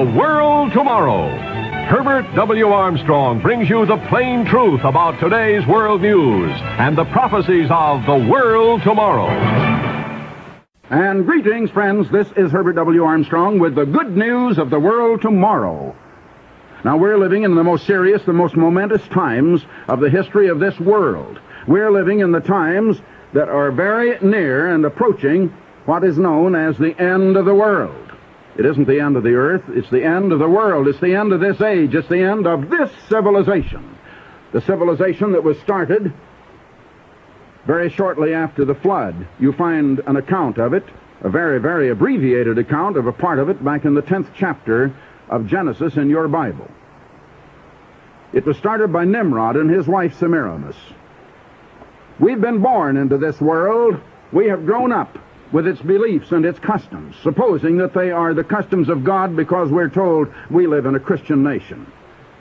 The World Tomorrow. Herbert W. Armstrong brings you the plain truth about today's world news and the prophecies of the world tomorrow. And greetings, friends. This is Herbert W. Armstrong with the good news of the world tomorrow. Now, we're living in the most serious, the most momentous times of the history of this world. We're living in the times that are very near and approaching what is known as the end of the world. It isn't the end of the earth, it's the end of the world. It's the end of this age. It's the end of this civilization. The civilization that was started very shortly after the flood. You find an account of it, a very, very abbreviated account of a part of it back in the 10th chapter of Genesis in your Bible. It was started by Nimrod and his wife Semiramis. We've been born into this world. We have grown up with its beliefs and its customs, supposing that they are the customs of God because we're told we live in a Christian nation.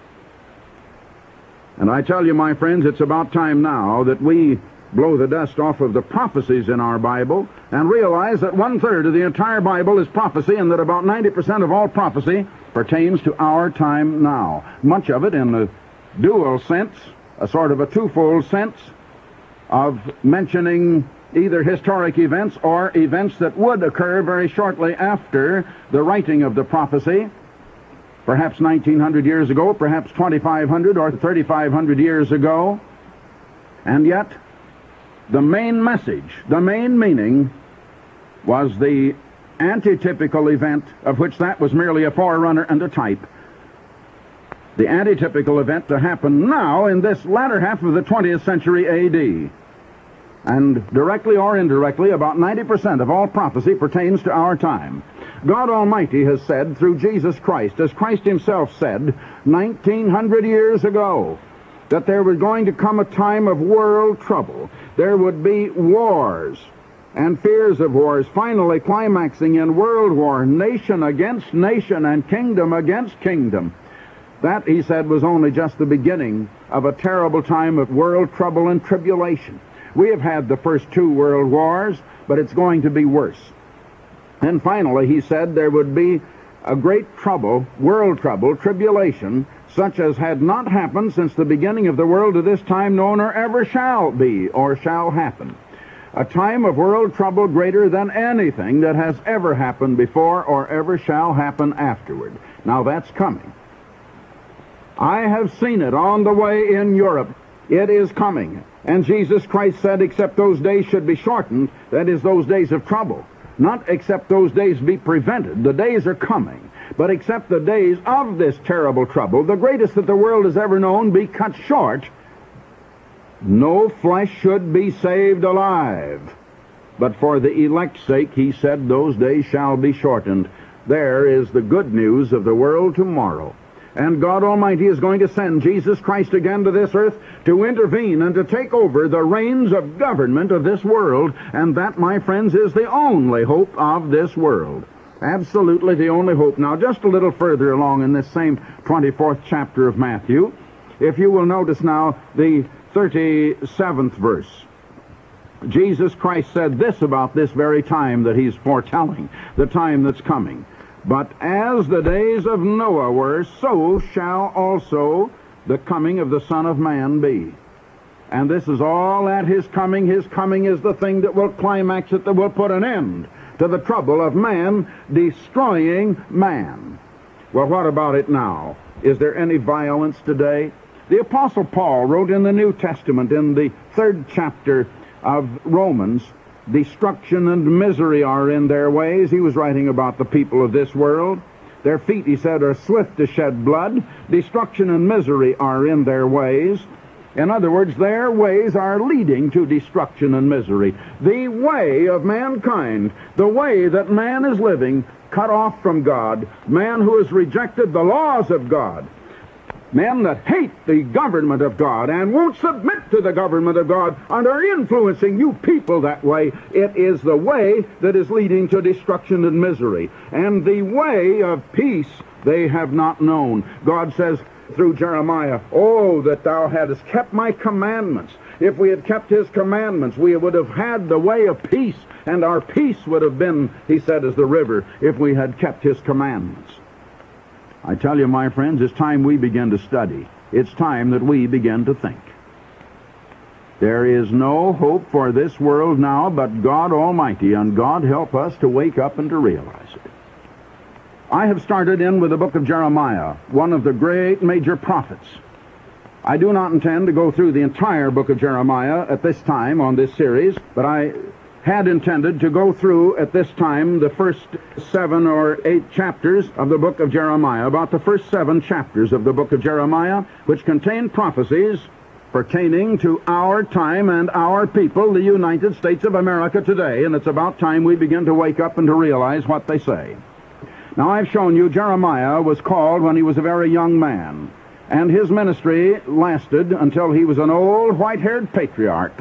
And I tell you, my friends, it's about time now that we blow the dust off of the prophecies in our Bible and realize that 1/3 of the entire Bible is prophecy, and that about 90% of all prophecy pertains to our time now. Much of it in a dual sense, a sort of a twofold sense of mentioning either historic events or events that would occur very shortly after the writing of the prophecy, perhaps 1900 years ago, perhaps 2500 or 3500 years ago. And yet, the main message, the main meaning, was the antitypical event, of which that was merely a forerunner and a type. The antitypical event to happen now in this latter half of the 20th century A.D., and directly or indirectly, about 90% of all prophecy pertains to our time. God Almighty has said through Jesus Christ, as Christ himself said 1900 years ago, that there was going to come a time of world trouble. There would be wars and fears of wars, finally climaxing in world war, nation against nation and kingdom against kingdom. That, he said, was only just the beginning of a terrible time of world trouble and tribulation. We have had the first 2 world wars, but it's going to be worse. And finally, he said, there would be a great trouble, world trouble, tribulation, such as had not happened since the beginning of the world to this time, nor ever shall be or shall happen. A time of world trouble greater than anything that has ever happened before or ever shall happen afterward. Now that's coming. I have seen it on the way in Europe. It is coming. And Jesus Christ said, except those days should be shortened, that is, those days of trouble. Not except those days be prevented. The days are coming. But except the days of this terrible trouble, the greatest that the world has ever known, be cut short, no flesh should be saved alive. But for the elect's sake, he said, those days shall be shortened. There is the good news of the world tomorrow. And God Almighty is going to send Jesus Christ again to this earth to intervene and to take over the reins of government of this world. And that, my friends, is the only hope of this world. Absolutely the only hope. Now, just a little further along in this same 24th chapter of Matthew, if you will notice now the 37th verse. Jesus Christ said this about this very time that he's foretelling, the time that's coming. But as the days of Noah were, so shall also the coming of the Son of Man be. And this is all at his coming. His coming is the thing that will climax it, that will put an end to the trouble of man destroying man. Well, what about it now? Is there any violence today? The Apostle Paul wrote in the New Testament, in the 3rd chapter of Romans, destruction and misery are in their ways. He was writing about the people of this world. Their feet, he said, are swift to shed blood. Destruction and misery are in their ways. In other words, their ways are leading to destruction and misery. The way of mankind, the way that man is living, cut off from God, man who has rejected the laws of God, men that hate the government of God and won't submit to the government of God and are influencing you people that way. It is the way that is leading to destruction and misery. And the way of peace they have not known. God says through Jeremiah, oh, that thou hadst kept my commandments. If we had kept his commandments, we would have had the way of peace, and our peace would have been, he said, as the river, if we had kept his commandments. I tell you, my friends, it's time we begin to study. It's time that we begin to think. There is no hope for this world now but God Almighty, and God help us to wake up and to realize it. I have started in with the book of Jeremiah, one of the great major prophets. I do not intend to go through the entire book of Jeremiah at this time on this series, but I had intended to go through at this time the first 7 or 8 chapters of the book of Jeremiah, about the first 7 chapters of the book of Jeremiah, which contain prophecies pertaining to our time and our people, the United States of America today, and it's about time we begin to wake up and to realize what they say. Now, I've shown you Jeremiah was called when he was a very young man, and his ministry lasted until he was an old white-haired patriarch.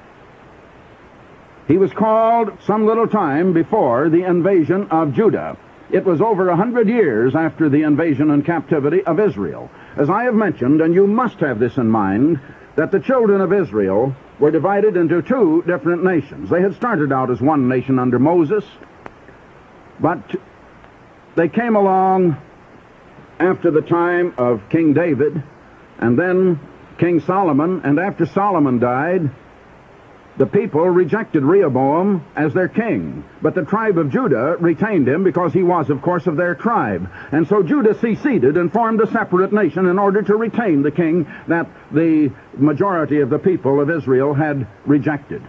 He was called some little time before the invasion of Judah. It was over 100 years after the invasion and captivity of Israel. As I have mentioned, and you must have this in mind, that the children of Israel were divided into 2 different nations. They had started out as one nation under Moses, but they came along after the time of King David, and then King Solomon, and after Solomon died, the people rejected Rehoboam as their king, but the tribe of Judah retained him because he was, of course, of their tribe. And so Judah seceded and formed a separate nation in order to retain the king that the majority of the people of Israel had rejected.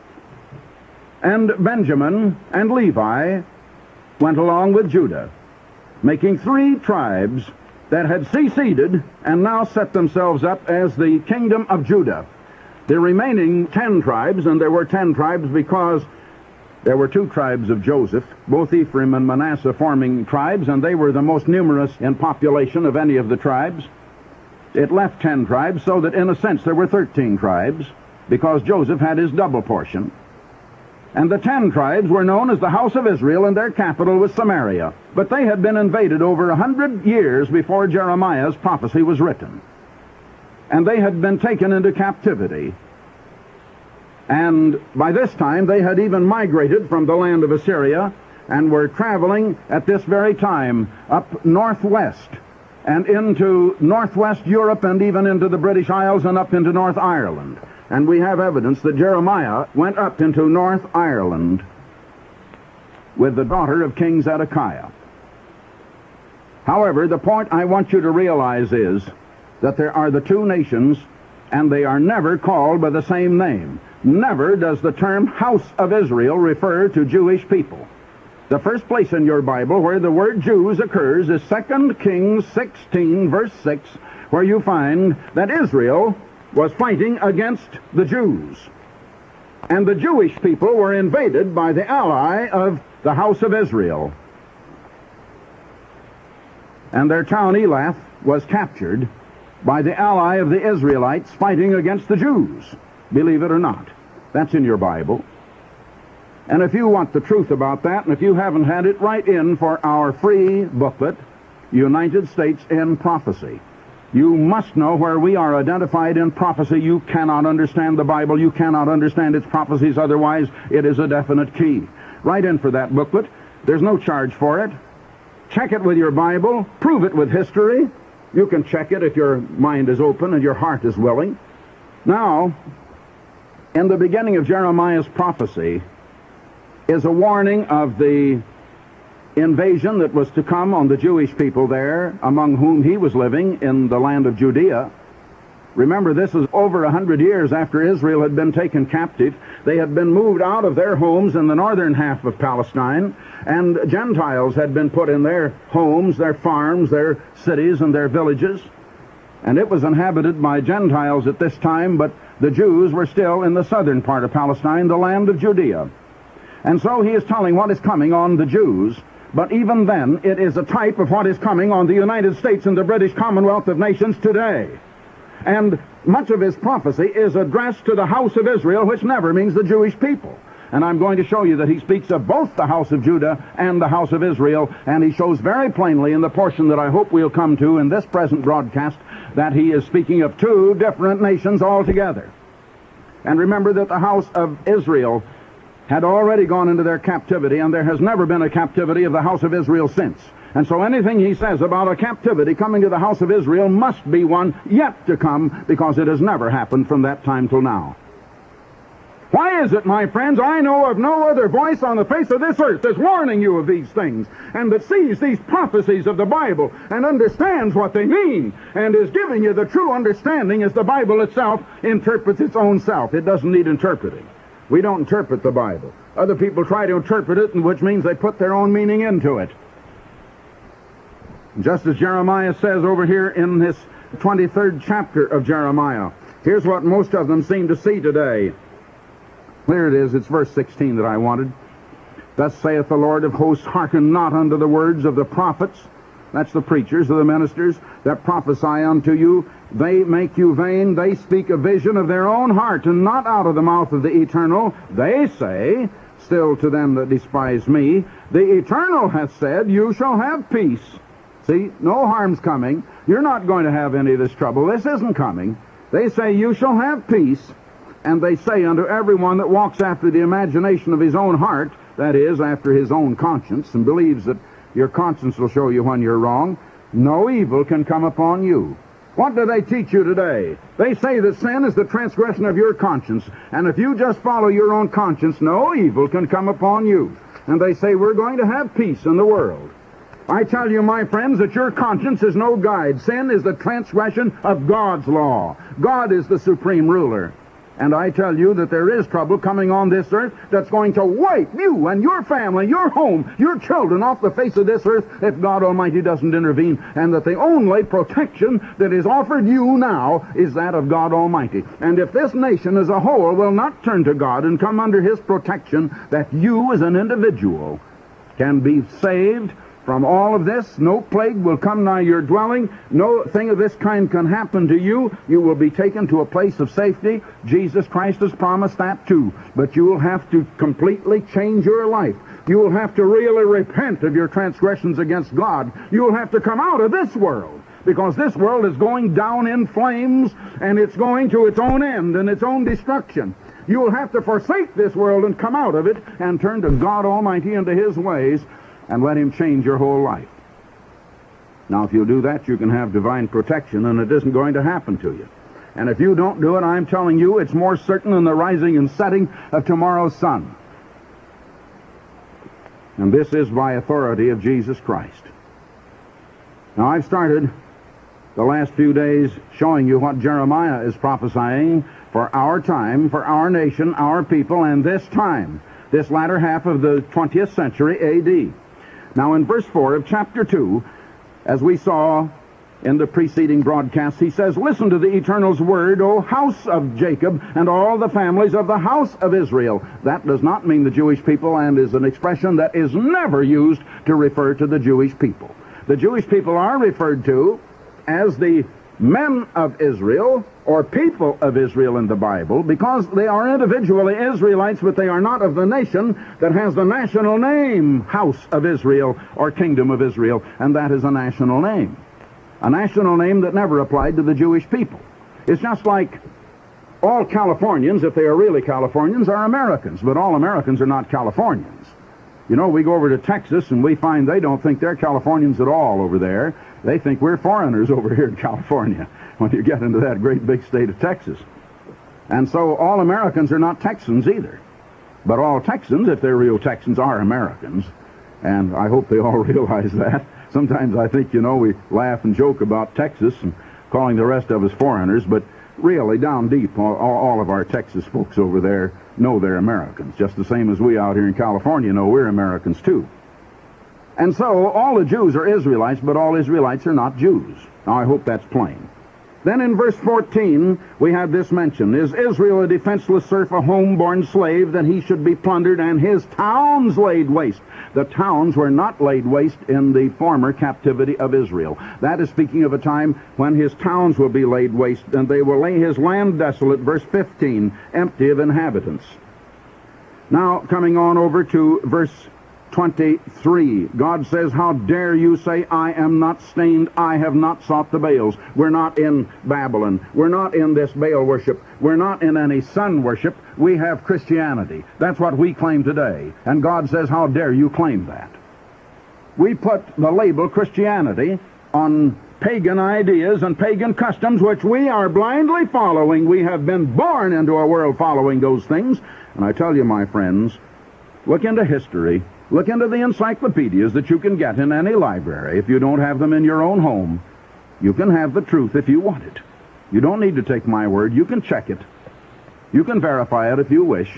And Benjamin and Levi went along with Judah, making 3 tribes that had seceded and now set themselves up as the kingdom of Judah. The remaining 10 tribes, and there were 10 tribes because there were 2 tribes of Joseph, both Ephraim and Manasseh forming tribes, and they were the most numerous in population of any of the tribes. It left 10 tribes, so that in a sense there were 13 tribes, because Joseph had his double portion. And the 10 tribes were known as the house of Israel, and their capital was Samaria. But they had been invaded over 100 years before Jeremiah's prophecy was written. And they had been taken into captivity. And by this time, they had even migrated from the land of Assyria and were traveling at this very time up northwest and into northwest Europe and even into the British Isles and up into North Ireland. And we have evidence that Jeremiah went up into North Ireland with the daughter of King Zedekiah. However, the point I want you to realize is that there are the 2 nations, and they are never called by the same name. Never does the term House of Israel refer to Jewish people. The first place in your Bible where the word Jews occurs is 2 Kings 16, verse 6, where you find that Israel was fighting against the Jews. And the Jewish people were invaded by the ally of the House of Israel. And their town Elath was captured by the ally of the Israelites fighting against the Jews. Believe it or not. That's in your Bible. And if you want the truth about that, and if you haven't had it, write in for our free booklet, United States in Prophecy. You must know where we are identified in prophecy. You cannot understand the Bible. You cannot understand its prophecies. Otherwise, it is a definite key. Write in for that booklet. There's no charge for it. Check it with your Bible. Prove it with history. You can check it if your mind is open and your heart is willing. Now, in the beginning of Jeremiah's prophecy is a warning of the invasion that was to come on the Jewish people there, among whom he was living in the land of Judea. Remember, this is over 100 years after Israel had been taken captive. They had been moved out of their homes in the northern half of Palestine, and Gentiles had been put in their homes, their farms, their cities, and their villages. And it was inhabited by Gentiles at this time, but the Jews were still in the southern part of Palestine, the land of Judea. And so he is telling what is coming on the Jews, but even then it is a type of what is coming on the United States and the British Commonwealth of Nations today. And much of his prophecy is addressed to the house of Israel, which never means the Jewish people. And I'm going to show you that he speaks of both the house of Judah and the house of Israel, and he shows very plainly in the portion that I hope we'll come to in this present broadcast that he is speaking of 2 different nations altogether. And remember that the house of Israel had already gone into their captivity, and there has never been a captivity of the house of Israel since. And so anything he says about a captivity coming to the house of Israel must be one yet to come, because it has never happened from that time till now. Why is it, my friends, I know of no other voice on the face of this earth that's warning you of these things, and that sees these prophecies of the Bible and understands what they mean, and is giving you the true understanding as the Bible itself interprets its own self. It doesn't need interpreting. We don't interpret the Bible. Other people try to interpret it, which means they put their own meaning into it. Just as Jeremiah says over here in this 23rd chapter of Jeremiah, here's what most of them seem to see today. Here it is, it's verse 16 that I wanted. Thus saith the Lord of hosts, hearken not unto the words of the prophets, that's the preachers or the ministers, that prophesy unto you. They make you vain, they speak a vision of their own heart, and not out of the mouth of the Eternal. They say, still to them that despise me, the Eternal hath said, you shall have peace. See, no harm's coming. You're not going to have any of this trouble. This isn't coming. They say, you shall have peace. And they say unto everyone that walks after the imagination of his own heart, that is, after his own conscience, and believes that your conscience will show you when you're wrong, no evil can come upon you. What do they teach you today? They say that sin is the transgression of your conscience, and if you just follow your own conscience, no evil can come upon you. And they say we're going to have peace in the world. I tell you, my friends, that your conscience is no guide. Sin is the transgression of God's law. God is the supreme ruler. And I tell you that there is trouble coming on this earth that's going to wipe you and your family, your home, your children off the face of this earth if God Almighty doesn't intervene, and that the only protection that is offered you now is that of God Almighty. And if this nation as a whole will not turn to God and come under His protection, that you as an individual can be saved from all of this, no plague will come nigh your dwelling. No thing of this kind can happen to you. You will be taken to a place of safety. Jesus Christ has promised that too. But you will have to completely change your life. You will have to really repent of your transgressions against God. You will have to come out of this world, because this world is going down in flames, and it's going to its own end and its own destruction. You will have to forsake this world and come out of it and turn to God Almighty and to His ways, and let Him change your whole life. Now, if you'll do that, you can have divine protection, and it isn't going to happen to you. And if you don't do it, I'm telling you, it's more certain than the rising and setting of tomorrow's sun. And this is by authority of Jesus Christ. Now, I've started the last few days showing you what Jeremiah is prophesying for our time, for our nation, our people, and this time, this latter half of the 20th century A.D. Now, in verse 4 of chapter 2, as we saw in the preceding broadcast, he says, listen to the Eternal's word, O house of Jacob, and all the families of the house of Israel. That does not mean the Jewish people, and is an expression that is never used to refer to the Jewish people. The Jewish people are referred to as the men of Israel, or people of Israel in the Bible, because they are individually Israelites, but they are not of the nation that has the national name, House of Israel, or Kingdom of Israel, and that is a national name. A national name that never applied to the Jewish people. It's just like all Californians, if they are really Californians, are Americans, but all Americans are not Californians. You know, we go over to Texas and we find they don't think they're Californians at all over there. They think we're foreigners over here in California when you get into that great big state of Texas. And so all Americans are not Texans either. But all Texans, if they're real Texans, are Americans. And I hope they all realize that. Sometimes I think, you know, we laugh and joke about Texas and calling the rest of us foreigners, but really, down deep, all of our Texas folks over there know they're Americans, just the same as we out here in California know we're Americans too. And so, all the Jews are Israelites, but all Israelites are not Jews. Now, I hope that's plain. Then in verse 14, we have this mention. Is Israel a defenseless serf, a home-born slave, that he should be plundered, and his towns laid waste? The towns were not laid waste in the former captivity of Israel. That is speaking of a time when his towns will be laid waste, and they will lay his land desolate, verse 15, empty of inhabitants. Now, coming on over to verse 23. God says, how dare you say, I am not stained, I have not sought the Baals. We're not in Babylon. We're not in this Baal worship. We're not in any sun worship. We have Christianity. That's what we claim today. And God says, how dare you claim that? We put the label Christianity on pagan ideas and pagan customs which we are blindly following. We have been born into a world following those things. And I tell you, my friends, look into history. Look into the encyclopedias that you can get in any library. If you don't have them in your own home, you can have the truth if you want it. You don't need to take my word. You can check it. You can verify it if you wish.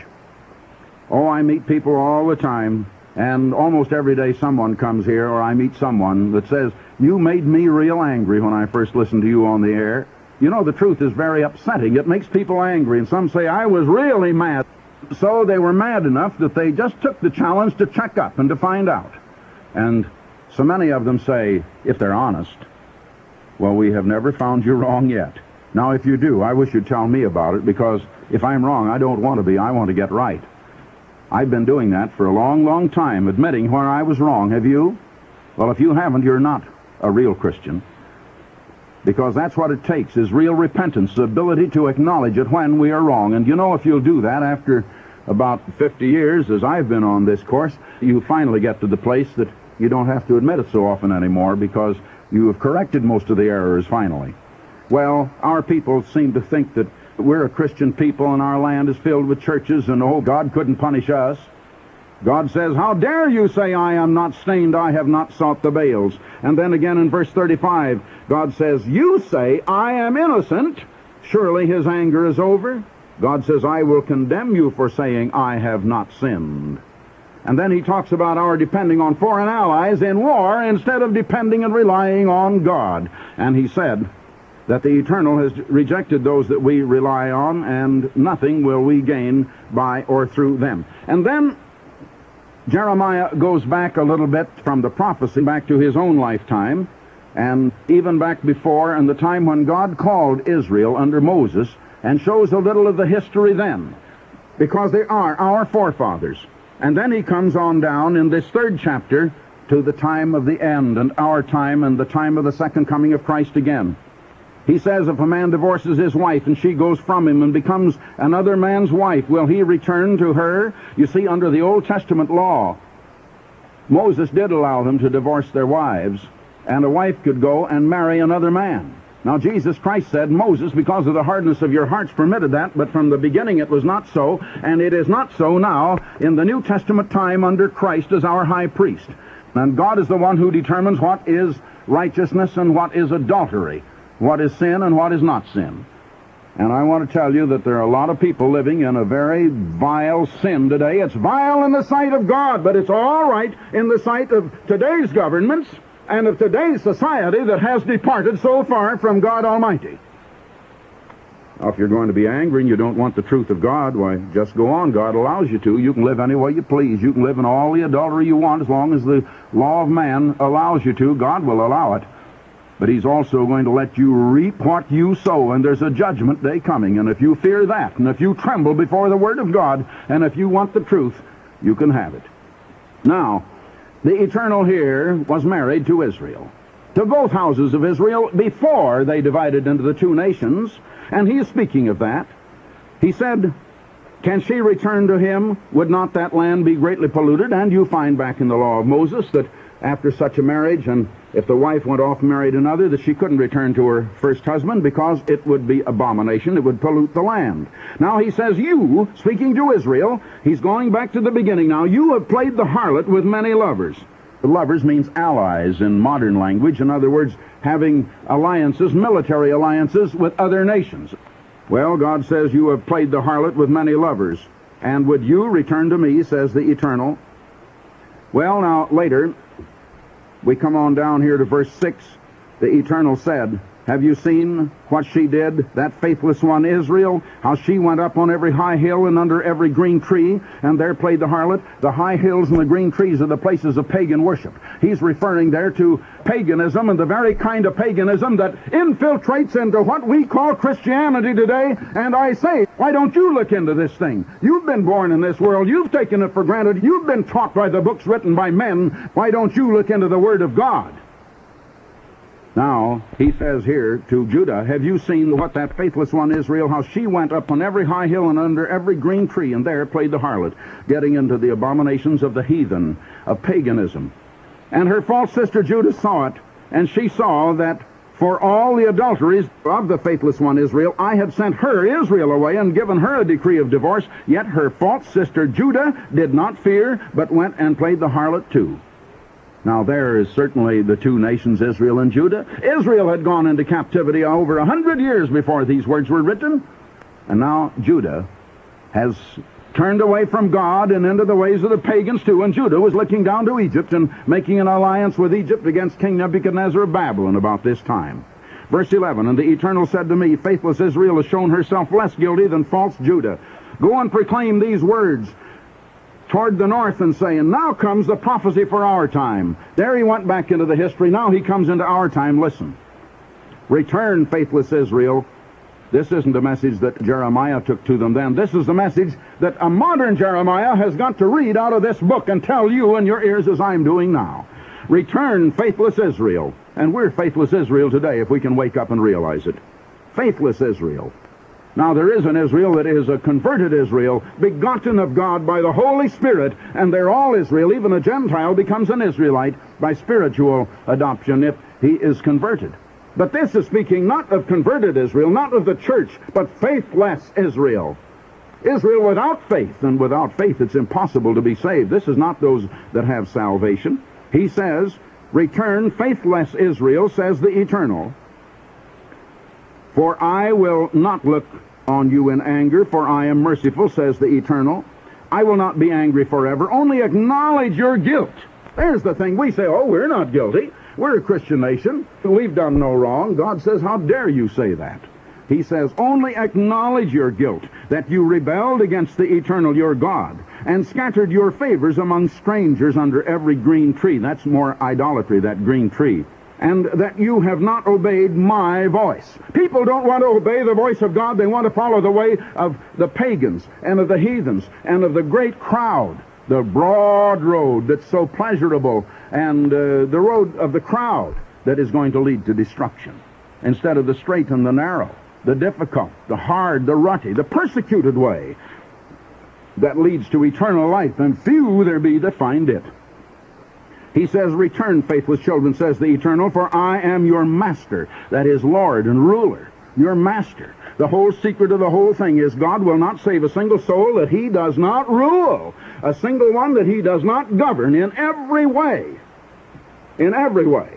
Oh, I meet people all the time, and almost every day someone comes here, or I meet someone that says, you made me real angry when I first listened to you on the air. You know, the truth is very upsetting. It makes people angry, and some say, I was really mad. So they were mad enough that they just took the challenge to check up and to find out. And so many of them say, if they're honest, well, we have never found you wrong yet. Now, if you do, I wish you'd tell me about it, because if I'm wrong, I don't want to be. I want to get right. I've been doing that for a long, long time, admitting where I was wrong. Have you? Well, if you haven't, you're not a real Christian. Because that's what it takes, is real repentance, the ability to acknowledge it when we are wrong. And you know, if you'll do that after about 50 years, as I've been on this course, you finally get to the place that you don't have to admit it so often anymore, because you have corrected most of the errors finally. Well, our people seem to think that we're a Christian people and our land is filled with churches, and oh, God couldn't punish us. God says, how dare you say, I am not stained, I have not sought the Baals. And then again in verse 35, God says, you say, I am innocent. Surely his anger is over. God says, I will condemn you for saying, I have not sinned. And then he talks about our depending on foreign allies in war instead of depending and relying on God. And he said that the Eternal has rejected those that we rely on, and nothing will we gain by or through them. And then Jeremiah goes back a little bit from the prophecy back to his own lifetime, and even back before, and the time when God called Israel under Moses, and shows a little of the history then, because they are our forefathers. And then he comes on down in this 3rd chapter to the time of the end, and our time, and the time of the second coming of Christ again. He says, if a man divorces his wife and she goes from him and becomes another man's wife, will he return to her? You see, under the Old Testament law, Moses did allow them to divorce their wives, and a wife could go and marry another man. Now, Jesus Christ said, Moses, because of the hardness of your hearts, permitted that, but from the beginning it was not so, and it is not so now in the New Testament time under Christ as our high priest. And God is the one who determines what is righteousness and what is adultery, what is sin and what is not sin. And I want to tell you that there are a lot of people living in a very vile sin today. It's vile in the sight of God, but it's all right in the sight of today's governments and of today's society that has departed so far from God Almighty. Now, if you're going to be angry and you don't want the truth of God, why, just go on. God allows you to. You can live any way you please. You can live in all the adultery you want as long as the law of man allows you to. God will allow it. But he's also going to let you reap what you sow, and there's a judgment day coming. And if you fear that, and if you tremble before the Word of God, and if you want the truth, you can have it. Now, the Eternal here was married to Israel, to both houses of Israel before they divided into the two nations, and he's speaking of that. He said, can she return to him? Would not that land be greatly polluted? And you find back in the law of Moses that after such a marriage, and if the wife went off and married another, that she couldn't return to her first husband because it would be abomination. It would pollute the land. Now he says, you, speaking to Israel, he's going back to the beginning now, you have played the harlot with many lovers. The lovers means allies in modern language. In other words, having alliances, military alliances with other nations. Well, God says, you have played the harlot with many lovers. And would you return to me, says the Eternal? Well, now, later, we come on down here to verse 6. The Eternal said, Have you seen what she did, that faithless one, Israel? How she went up on every high hill and under every green tree, and there played the harlot. The high hills and the green trees are the places of pagan worship. He's referring there to paganism, and the very kind of paganism that infiltrates into what we call Christianity today. And I say, why don't you look into this thing? You've been born in this world. You've taken it for granted. You've been taught by the books written by men. Why don't you look into the Word of God? Now, he says here to Judah, have you seen what that faithless one, Israel, how she went up on every high hill and under every green tree, and there played the harlot, getting into the abominations of the heathen, of paganism. And her false sister Judah saw it, and she saw that for all the adulteries of the faithless one, Israel, I had sent her, Israel, away and given her a decree of divorce, yet her false sister Judah did not fear, but went and played the harlot too. Now, there is certainly the two nations, Israel and Judah. Israel had gone into captivity over 100 years before these words were written. And now Judah has turned away from God and into the ways of the pagans too. And Judah was looking down to Egypt and making an alliance with Egypt against King Nebuchadnezzar of Babylon about this time. Verse 11, and the Eternal said to me, faithless Israel has shown herself less guilty than false Judah. Go and proclaim these words toward the north and say, and now comes the prophecy for our time. There he went back into the history. Now he comes into our time. Listen. Return, faithless Israel. This isn't a message that Jeremiah took to them then. This is the message that a modern Jeremiah has got to read out of this book and tell you in your ears as I'm doing now. Return, faithless Israel. And we're faithless Israel today if we can wake up and realize it. Faithless Israel. Now, there is an Israel that is a converted Israel, begotten of God by the Holy Spirit, and they're all Israel. Even a Gentile becomes an Israelite by spiritual adoption if he is converted. But this is speaking not of converted Israel, not of the church, but faithless Israel. Israel without faith, and without faith it's impossible to be saved. This is not those that have salvation. He says, return, faithless Israel, says the Eternal. For I will not look on you in anger, for I am merciful, says the Eternal. I will not be angry forever. Only acknowledge your guilt. There's the thing. We say, oh, we're not guilty. We're a Christian nation. We've done no wrong. God says, how dare you say that? He says, only acknowledge your guilt, that you rebelled against the Eternal your God, and scattered your favors among strangers under every green tree. That's more idolatry, that green tree. And that you have not obeyed my voice. People don't want to obey the voice of God. They want to follow the way of the pagans and of the heathens and of the great crowd. The broad road that's so pleasurable, and the road of the crowd that is going to lead to destruction, instead of the straight and the narrow, the difficult, the hard, the rutty, the persecuted way that leads to eternal life, and few there be that find it. He says, return, faithless children, says the Eternal, for I am your master, that is, Lord and ruler, your master. The whole secret of the whole thing is God will not save a single soul that he does not rule, a single one that he does not govern in every way. In every way.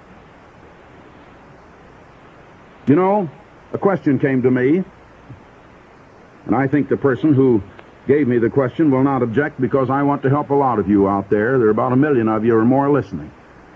You know, a question came to me, and I think the person who gave me the question will not object, because I want to help a lot of you out there. There are about 1 million of you or more listening.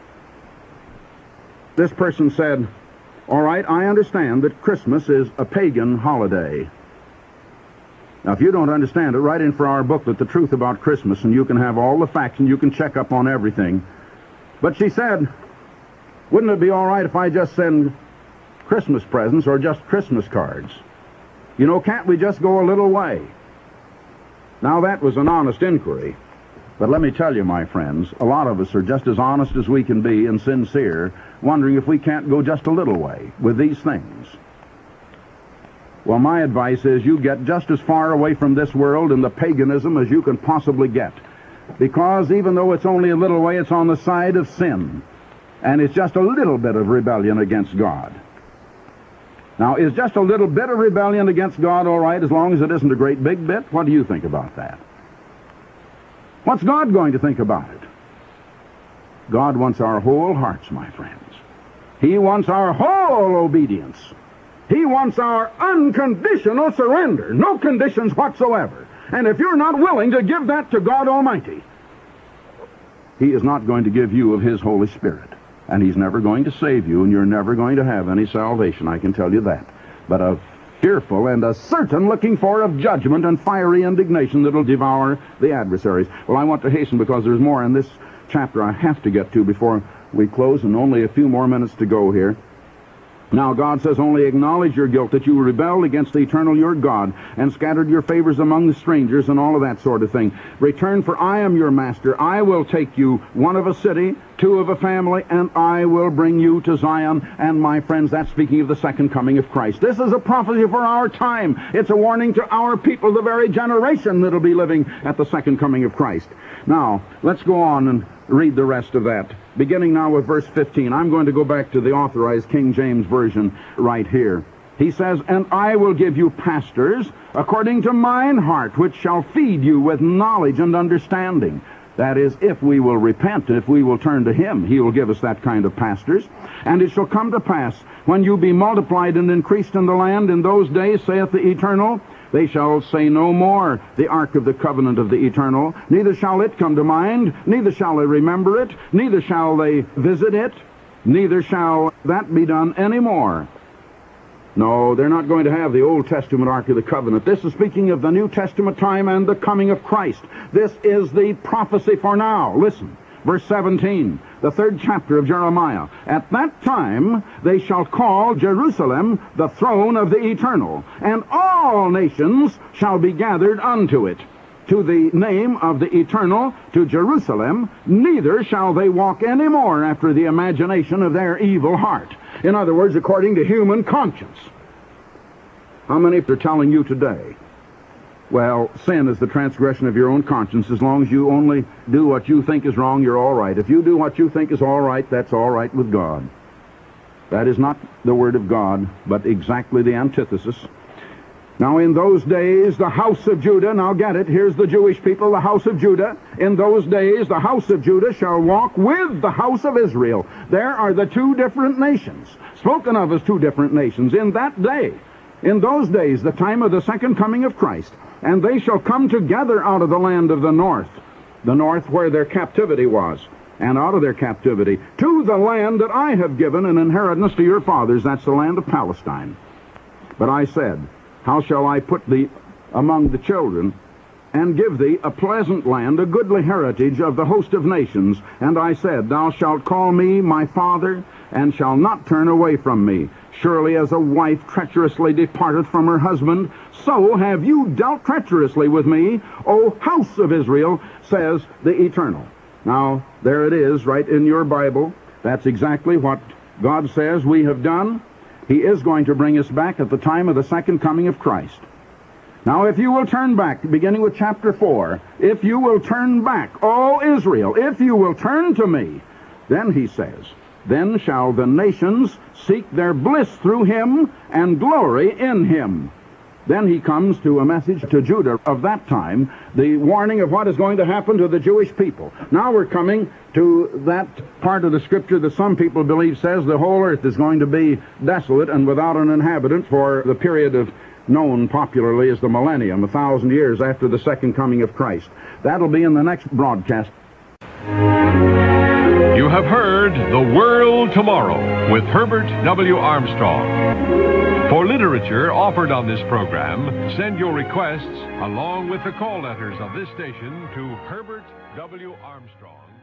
This person said, all right, I understand that Christmas is a pagan holiday. Now, if you don't understand it, write in for our booklet, The Truth About Christmas, and you can have all the facts and you can check up on everything. But she said, wouldn't it be all right if I just send Christmas presents or just Christmas cards? You know, can't we just go a little way? Now, that was an honest inquiry. But let me tell you, my friends, a lot of us are just as honest as we can be and sincere, wondering if we can't go just a little way with these things. Well, my advice is you get just as far away from this world and the paganism as you can possibly get. Because even though it's only a little way, it's on the side of sin. And it's just a little bit of rebellion against God. Now, is just a little bit of rebellion against God all right, as long as it isn't a great big bit? What do you think about that? What's God going to think about it? God wants our whole hearts, my friends. He wants our whole obedience. He wants our unconditional surrender, no conditions whatsoever. And if you're not willing to give that to God Almighty, He is not going to give you of His Holy Spirit. And he's never going to save you, and you're never going to have any salvation, I can tell you that. But a fearful and a certain looking for of judgment and fiery indignation that'll devour the adversaries. Well, I want to hasten because there's more in this chapter I have to get to before we close, and only a few more minutes to go here. Now, God says, only acknowledge your guilt, that you rebelled against the eternal your God, and scattered your favors among the strangers, and all of that sort of thing. Return, for I am your master. I will take you, one of a city, two of a family, and I will bring you to Zion. And my friends, that's speaking of the second coming of Christ. This is a prophecy for our time. It's a warning to our people, the very generation that'll be living at the second coming of Christ. Now, let's go on and read the rest of that. Beginning now with verse 15. I'm going to go back to the Authorized King James Version right here. He says, and I will give you pastors according to mine heart, which shall feed you with knowledge and understanding. That is, if we will repent, if we will turn to him, he will give us that kind of pastors. And it shall come to pass, when you be multiplied and increased in the land, in those days, saith the Eternal, they shall say no more, the ark of the covenant of the Eternal, neither shall it come to mind, neither shall they remember it, neither shall they visit it, neither shall that be done any more. No, they're not going to have the Old Testament Ark of the Covenant. This is speaking of the New Testament time and the coming of Christ. This is the prophecy for now. Listen, verse 17, the 3rd chapter of Jeremiah. At that time they shall call Jerusalem the throne of the Eternal, and all nations shall be gathered unto it. To the name of the Eternal, to Jerusalem, neither shall they walk any more after the imagination of their evil heart. In other words, according to human conscience. How many are telling you today, well, sin is the transgression of your own conscience. As long as you only do what you think is wrong, you're all right. If you do what you think is all right, that's all right with God. That is not the Word of God, but exactly the antithesis. Now, in those days, the house of Judah, now get it, here's the Jewish people, the house of Judah. In those days, the house of Judah shall walk with the house of Israel. There are the two different nations, spoken of as two different nations. In that day, in those days, the time of the second coming of Christ, and they shall come together out of the land of the north where their captivity was, and out of their captivity, to the land that I have given an inheritance to your fathers. That's the land of Palestine. But I said, how shall I put thee among the children, and give thee a pleasant land, a goodly heritage of the host of nations? And I said, thou shalt call me my father, and shalt not turn away from me. Surely as a wife treacherously departeth from her husband, so have you dealt treacherously with me, O house of Israel, says the Eternal. Now, there it is, right in your Bible. That's exactly what God says we have done. He is going to bring us back at the time of the second coming of Christ. Now, if you will turn back, beginning with chapter 4, if you will turn back, O Israel, if you will turn to me, then he says, then shall the nations seek their bliss through him and glory in him. Then he comes to a message to Judah of that time, the warning of what is going to happen to the Jewish people. Now we're coming to that part of the Scripture that some people believe says the whole earth is going to be desolate and without an inhabitant for the period of known popularly as the millennium, 1,000 years after the second coming of Christ. That'll be in the next broadcast. You have heard The World Tomorrow with Herbert W. Armstrong. For literature offered on this program, send your requests along with the call letters of this station to Herbert W. Armstrong.